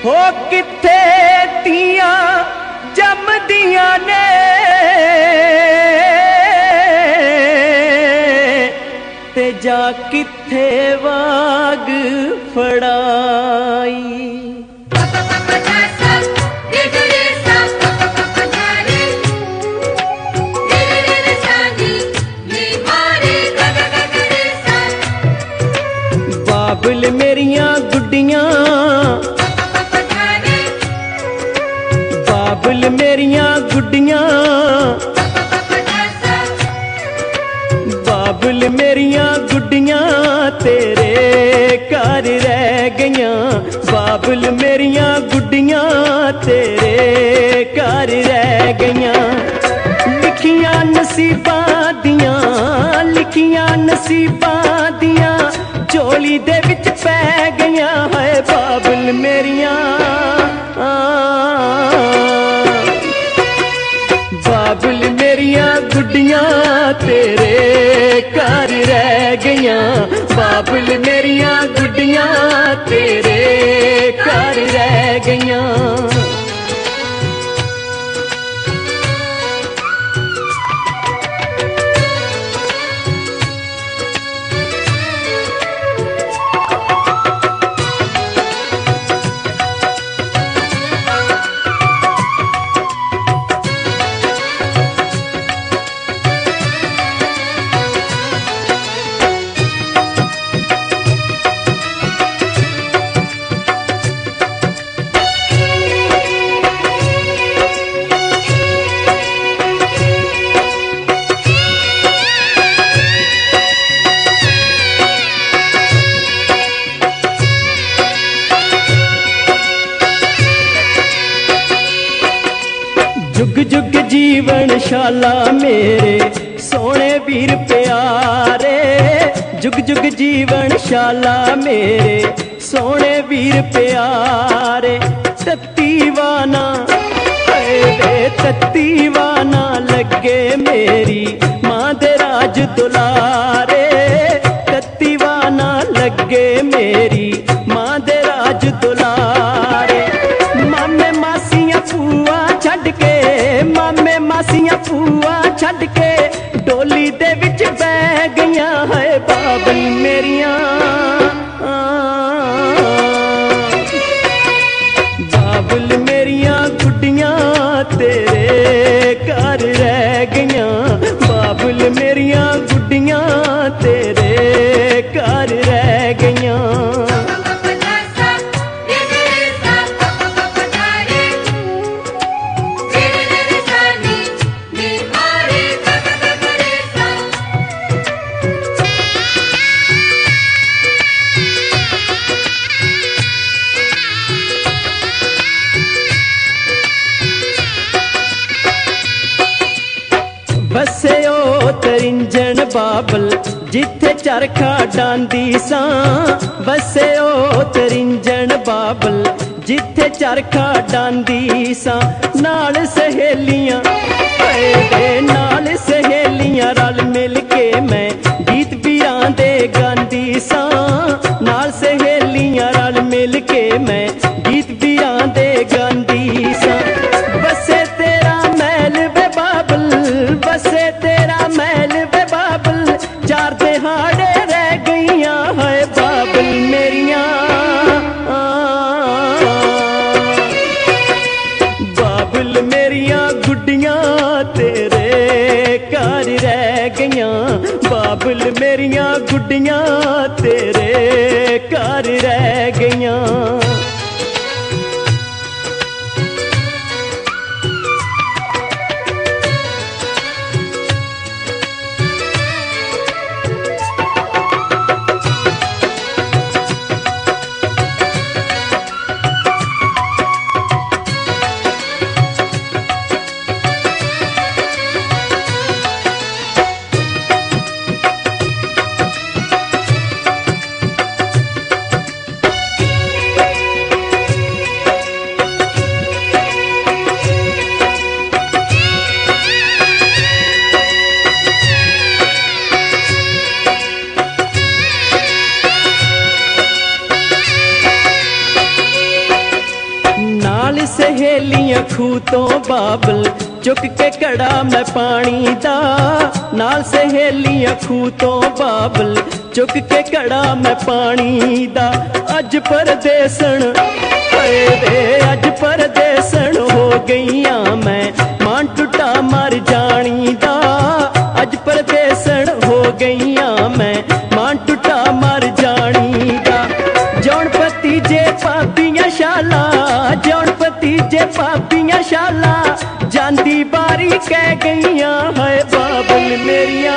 हो किथे तियां जमदियां ने ते जा किथे वाग फड़ाई। बाबुल मेरियां गुड्डियां, बाबुल मेरियां गुड्डियां, बाबुल मेरियां गुड्डियां तेरे घर रह गईयां। बाबुल मेरियां गुड्डियां तेरे घर रह गईयां। लिखियां नसीबां दियां, लिखियां नसीबां दियां झोली दे विच पै गईयां है बाबुल मेरियां। बाबुल मेरियां गुड्डियां तेरे घर रह गईयां। बाबुल मेरियां गुड्डियां तेरे घर रह गईयां। जुग जुग जीवन शाला मेरे सोने वीर प्यारे। जुग जुग जीवन शाला मेरे सोने वीर प्यारे। तत्तीवाना वे तत्तीवाना लगे मेरी माँ दे राज दुलारे। तत्तीवाना लगे मेरी माँ दे राज दुलारे। मामे मासियां फूआ छड़ के, मामे मासियां फूआ छड़ के डोली दे विच बह गईयां है बाबुल मेरियां। बाबुल मेरियां गुड्डियां तेरे घर रह गईयां। बाबुल मेरियां गुड्डियां तेरे घर रह गईयां। बसे ओ तरिंजन बाबल जिथे चरखा डांदी सां। बसे ओ तरिंजन बाबल जिथे चरखा डांदी सां। नाल सहेलियां नाल सहेलियां रल मिल के मैं गीत वीरां दे गांदी सां। नाल सहेलियां रल मिल के मैं गीत वीरां दे गांदी सां। बसे तेरा महल वे बाबल, बसे तेरा महल वे बाबल चार दिहाड़े रह गईयां है बाबुल मेरियां। बाबुल मेरियां गुड्डियां तेरे घर रह गईयां। बाबुल मेरियां गुड्डियां तेरे घर रह गईयां। सहेलियां खूह तो बाबल चुक के कड़ा मैं पानी दा। नाल सहेलियां खूह तो बाबल चुक के कड़ा मैं पानी दा। अज परदेसन वे अज परदेसन हो गईयां मैं मान टुटा मर जानी दा। अज परदेसन हो गईयां मैं मान टुटा मर जानी दा। जौन पति जे पापियां शाला जौन पति जे पापियां शाला जांदी बारी कह गईयां है बाबल मेरिया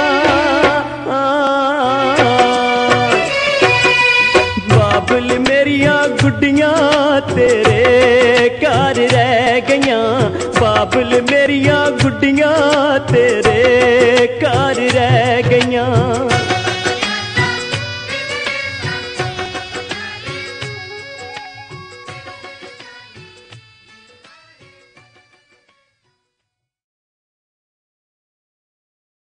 बाबल मेरिया गुड्डियां तेरे घर रह गईयां। बाबल मेरिया गुड्डियां